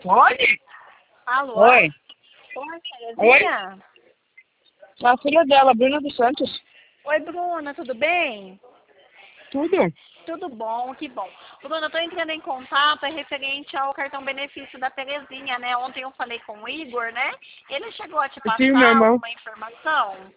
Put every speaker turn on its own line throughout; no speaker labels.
telefone?
Alô?
Oi.
Oi, Terezinha?
A filha dela, Bruna dos Santos.
Oi, Bruna, tudo bem?
Tudo?
Tudo bom, que bom. Bruna, eu tô entrando em contato referente ao cartão benefício da Terezinha, né? Ontem eu falei com o Igor, né? Ele chegou a te
Sim, meu
passar
irmão.
alguma informação?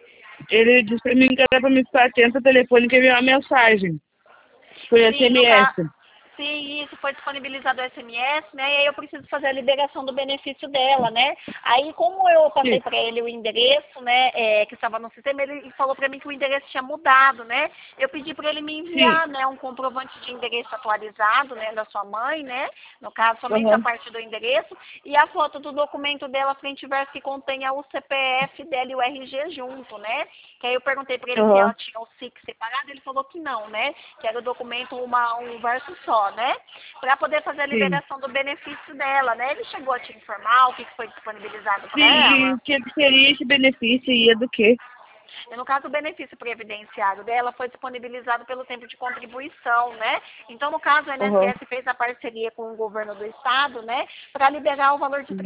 Ele disse pra mim que era pra me estar atento ao telefone que enviou uma mensagem. Por
Sim, no caso.
SMS.
Sim, isso foi disponibilizado o SMS, né? E aí eu preciso fazer a liberação do benefício dela, né? Aí, como eu passei
Sim.
para ele o endereço, né, que estava no sistema, ele falou para mim que o endereço tinha mudado, né? Eu pedi para ele me
Sim.
enviar, né, um comprovante de endereço atualizado, né, da sua mãe, né? No caso, somente a
Aham.
parte do endereço e a foto do documento dela frente e verso que contenha o CPF dela e o RG junto, né? Que aí eu perguntei para ele se ela
Aham.
tinha o SIC separado, ele falou que não, né? Que era o documento um verso só, né? Para poder fazer a
Sim.
liberação do benefício dela, né? Ele chegou a te informar o que foi disponibilizado para
Sim,
ela?
que seria esse benefício ia do quê?
E no caso, o benefício previdenciário dela foi disponibilizado pelo tempo de contribuição, né? Então, no caso, o
Aham.
INSS fez a parceria com o governo do estado, né? Para liberar o valor de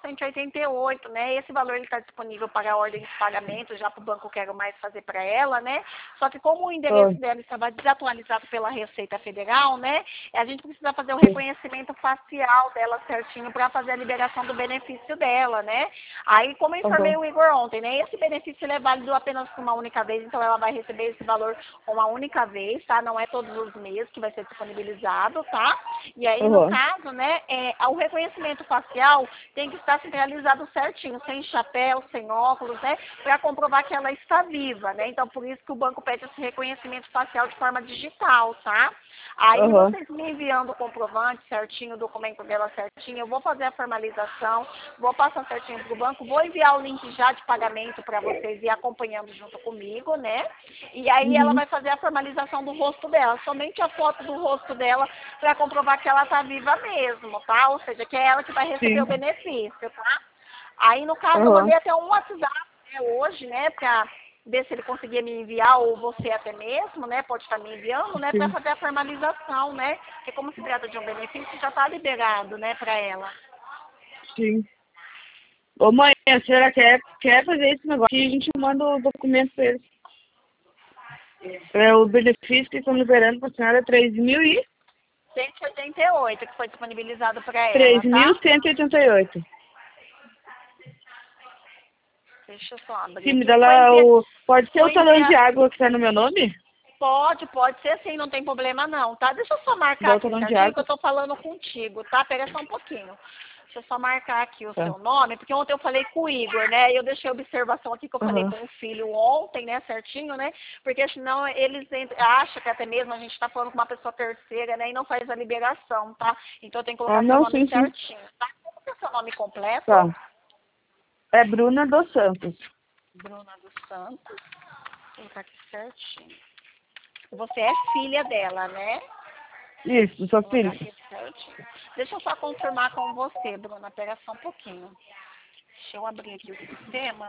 3.188, né? Esse valor está disponível para a ordem de pagamento, já para o banco Quero Mais fazer para ela, né? Só que como o
Ah,
endereço dela estava desatualizado pela Receita Federal, né? A gente precisa fazer o
sim.
reconhecimento facial dela certinho para fazer a liberação do benefício dela, né? Aí, como eu informei
Aham.
o Igor ontem, né? Esse benefício ele é válido apenas por uma única vez, então ela vai receber esse valor uma única vez, tá? Não é todos os meses que vai ser disponibilizado, tá? E aí, no
Aham.
caso, né, o reconhecimento facial tem que estar centralizado certinho, sem chapéu, sem óculos, né? Para comprovar que ela está viva, né? Então, por isso que o banco pede esse reconhecimento facial de forma digital, tá? Aí,
Aham.
vocês me enviando o comprovante certinho, o documento dela certinho, eu vou fazer a formalização, vou passar certinho para o banco, vou enviar o link já de pagamento para vocês ir acompanhando junto comigo, né? E aí ela
Uhum.
vai fazer a formalização do rosto dela, somente a foto do rosto dela para comprovar que ela está viva mesmo, tá? Ou seja, que é ela que vai receber
Sim.
o benefício, tá? Aí, no caso, eu
Aham.
mandei até um WhatsApp, né, hoje, né, para ver se ele conseguia me enviar, ou você até mesmo, né, pode estar me enviando, né, para
Sim.
fazer a formalização, né? Porque como se trata de um benefício, já está liberado, né, para ela.
Sim. Ô mãe, a senhora quer fazer esse negócio e a gente manda o documento pra eles. É, o benefício que estão liberando pra senhora é
188 que foi disponibilizado para ela,
três
tá?
mil cento e oitenta e oito.
Deixa eu só abrir
Sim, me
aqui.
dá lá o... Pode ser
Vou
o talão de
enviar.
água que tá no meu nome?
Pode ser sim, não tem problema não, tá? Deixa eu só marcar
Dá o
aqui
talão de
certinho que
água.
eu tô falando contigo, tá? Pera só um pouquinho. Deixa eu só marcar aqui o
Tá.
seu nome, porque ontem eu falei com o Igor, né? E eu deixei a observação aqui que eu falei
Aham.
com o filho ontem, né? Certinho, né? Porque senão eles acham que até mesmo a gente tá falando com uma pessoa terceira, né? E não faz a liberação, tá? Então eu tenho que
Ah,
colocar seu
não,
nome
sim, sim.
certinho, tá? Qual que é o seu nome completo?
Tá. É Bruna dos Santos.
Bruna dos Santos. Vou colocar aqui certinho. Você é filha dela, né?
Isso, sua
Vou colocar
filha.
aqui certinho. Deixa eu só confirmar com você, Bruna. Pera só um pouquinho. Deixa eu abrir aqui o sistema.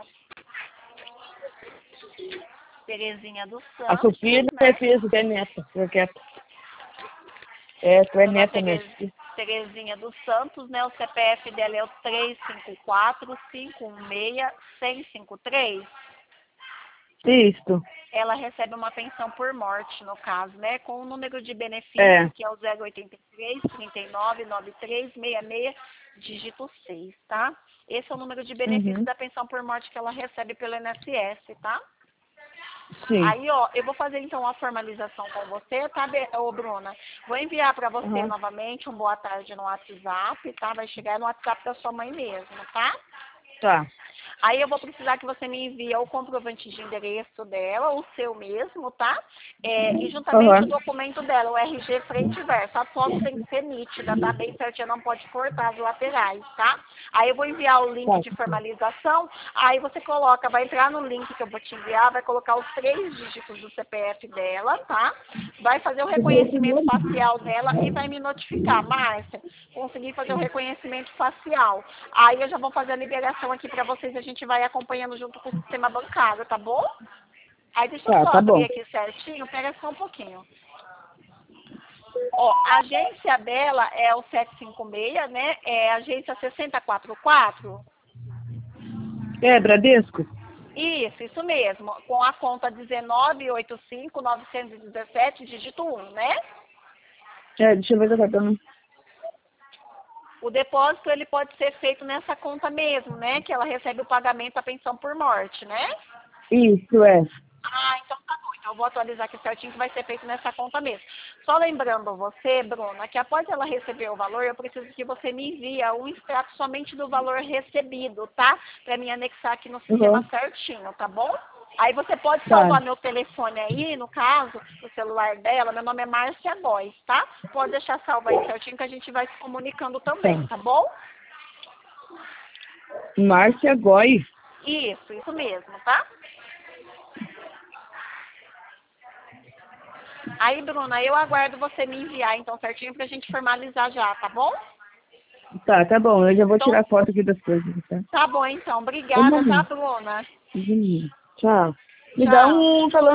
Terezinha dos
A Sofia
Santos,
não é
né?
filha, você é neta. Fica quieta. É, tu é
Dona
neta mesmo.
Terezinha dos Santos, né? O CPF dela é o 354-516-153.
Isso.
Ela recebe uma pensão por morte, no caso, né? Com o número de
É.
benefício, que é o 083 39 93 66, dígito 6, tá? Esse é o número de benefício
Uhum.
da pensão por morte que ela recebe pelo INSS, tá?
Sim.
Aí, ó, eu vou fazer então a formalização com você, tá, ô Bruna? Vou enviar para você
Aham.
novamente um boa tarde no WhatsApp, tá? Vai chegar no WhatsApp da sua mãe mesmo, tá?
Tá.
Aí eu vou precisar que você me envie o comprovante de endereço dela, o seu mesmo, tá? E juntamente o
Aham.
documento dela, o RG frente e verso. A foto tem que ser nítida, tá? Bem certinha, não pode cortar as laterais, tá? Aí eu vou enviar o link
Tá.
de formalização, aí você coloca, vai entrar no link que eu vou te enviar, vai colocar os 3 dígitos do CPF dela, tá? Vai fazer o reconhecimento facial dela e vai me notificar. Márcia, consegui fazer o reconhecimento facial. Aí eu já vou fazer a liberação aqui para vocês, a gente vai acompanhando junto com o sistema bancário, tá bom? Aí deixa eu
Tá,
só
tá
abrir
bom.
aqui certinho, pega só um pouquinho. Ó, a agência dela é o 756, né? É a agência 6044.
É, Bradesco?
Isso mesmo. Com a conta 1985-917, dígito 1, né?
É, deixa eu ver se eu tô...
O depósito, ele pode ser feito nessa conta mesmo, né? Que ela recebe o pagamento da pensão por morte, né?
Isso, é.
Ah, então tá bom. Então eu vou atualizar aqui certinho que vai ser feito nessa conta mesmo. Só lembrando você, Bruna, que após ela receber o valor, eu preciso que você me envie um extrato somente do valor recebido, tá? Pra mim anexar aqui no sistema certinho, tá bom? Aí você pode salvar meu telefone aí, no caso, o celular dela. Meu nome é Márcia Góes, tá? Pode deixar salvo aí certinho que a gente vai se comunicando também, tá bom?
Márcia Góes.
Isso mesmo, tá? Aí, Bruna, eu aguardo você me enviar então certinho pra gente formalizar já, tá bom?
Tá bom. Eu já vou
Então,
tirar foto aqui das coisas, tá?
tá bom então. Obrigada, tá, Bruna?
Tchau. Me dá
Tchau.
falando